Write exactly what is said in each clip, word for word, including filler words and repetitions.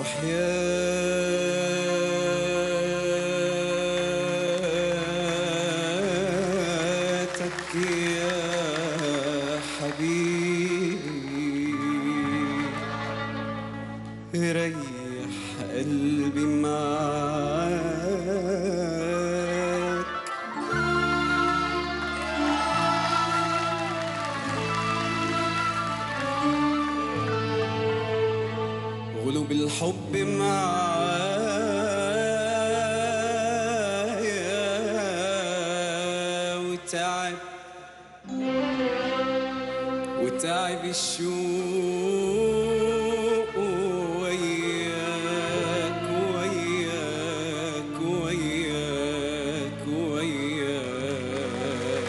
وحياتك يا حبيبي ريح قلبي معاك، غلوب الحب معايا وتعب وتعب الشوق وياك وياك وياك وياك،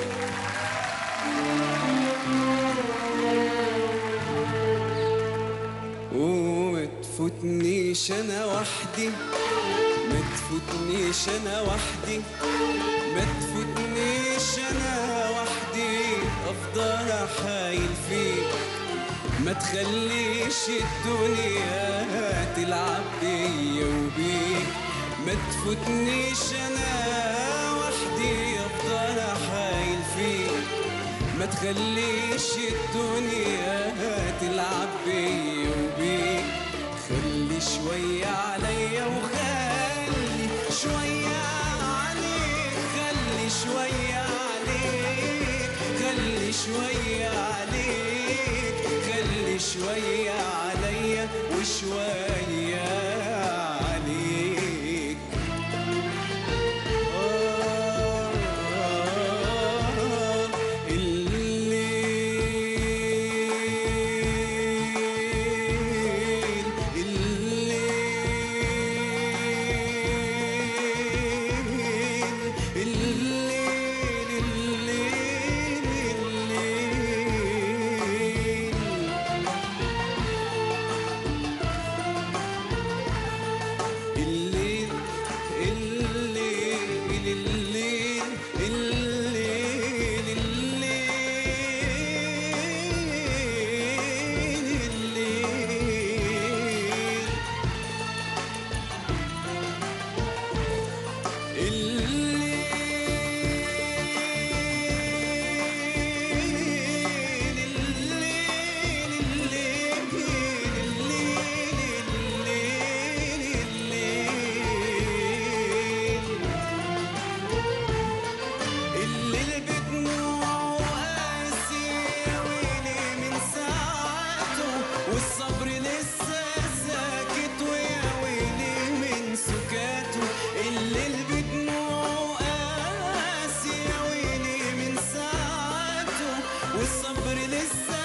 وما تفوتنيش انا وحدي، ما تفوتنيش انا وحدي، ما تفوتنيش انا وحدي، افضل احايل فيك، ما تخليش الدنيا تلعب بيا وبيك، ما تفوتنيش انا وحدي، افضل احايل فيك، ما تخليش الدنيا تلعب بيا وبيك، خلي شوية عليا وخلي شوية عليك، خلي شوية عليك، خلي شوية عليك، خلي شوية عليا وشوية عليك. آه الليل الليل والصبر لسه ساكت ويا ويلي من سكاته، الليل بدموعه قاسي يا ويلي من ساعته، والصبر لسه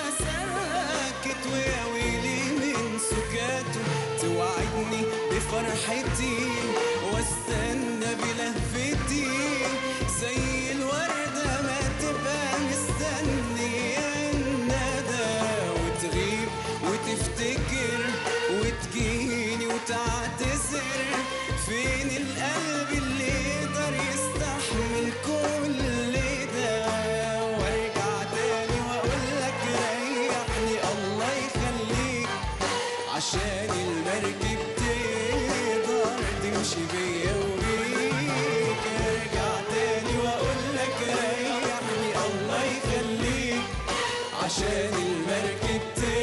ساكت ويا ويلي من سكاته، توعدني بفرحتي واستنى بلهفتي زي الوردة ما تبقى مستنية الندى وتغيب وتفتكر وتجيني وتعتذر، فين القلب اللي يقدر يستحمل كل ده، وارجع تاني واقولك ريحني الله يخليك، عشان المركب تقدر تمشي بيا وبيك، ارجع تاني واقولك ريحني الله يخليك، عشان المركب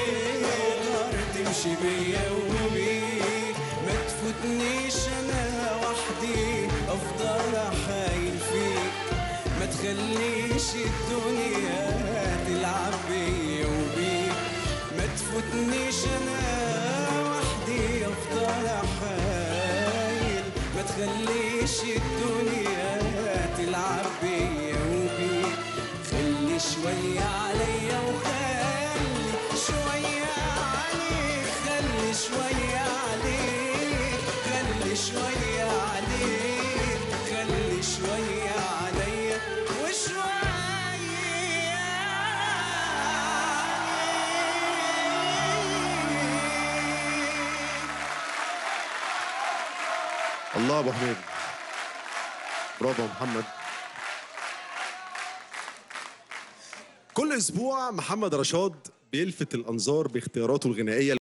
تقدر تمشي بيا وبيك، ما تفوتنيش انا وحدي، افضل احايل فيك، ما تخليش الدنيا تلعب بيا وبيك، ما تفوتنيش انا وحدي، افضل احايل، ما تخليش الدنيا تلعب بيا وبيك، خلي شوية عليا وخلي شوية عليك، خلي شوية عليك، خلي شوية عليك، خلي شوية عليا وشوية عليك. الله ابو حميد، برافو محمد. كل اسبوع محمد رشاد بيلفت الانظار باختياراته الغنائيه